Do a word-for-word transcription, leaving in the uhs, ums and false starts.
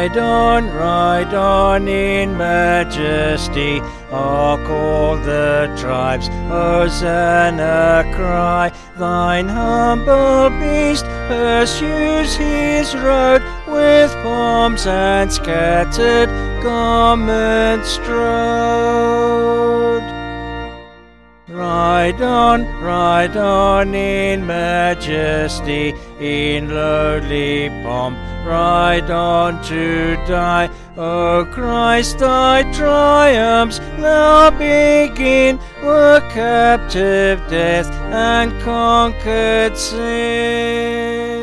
Ride on, ride on in majesty, hark all the tribes, Hosanna cry. Thine humble beast pursues his road, with palms and scattered garments strewed. Ride on, ride on in majesty, in lowly pomp, ride on to die. O Christ, thy triumphs now begin, were captive death and conquered sin.